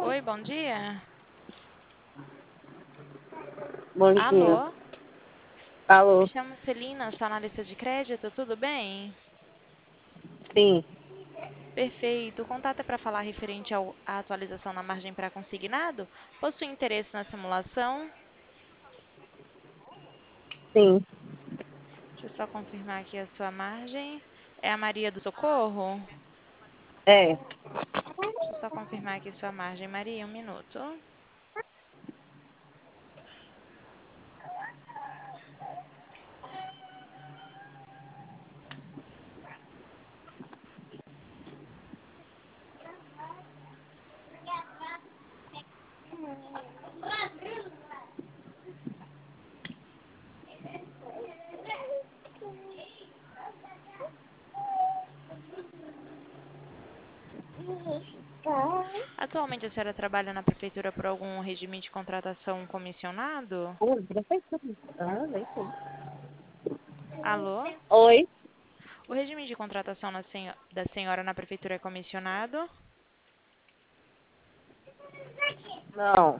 Oi, bom dia. Bom dia. Alô? Me Alô? chamo Celina, sou analista de crédito, tudo bem? Sim, Perfeito. O contato é para falar referente à atualização na margem para consignado? Possui interesse na simulação? sim. Deixa eu só confirmar aqui a sua margem. É a Maria do Socorro? É. Deixa eu só confirmar aqui sua margem, Maria, um minuto. Atualmente a senhora trabalha na prefeitura por algum regime de contratação comissionado? Oi, prefeitura. Ah, nem sei. Alô? Oi? O regime de contratação da senhora na prefeitura é comissionado? Não.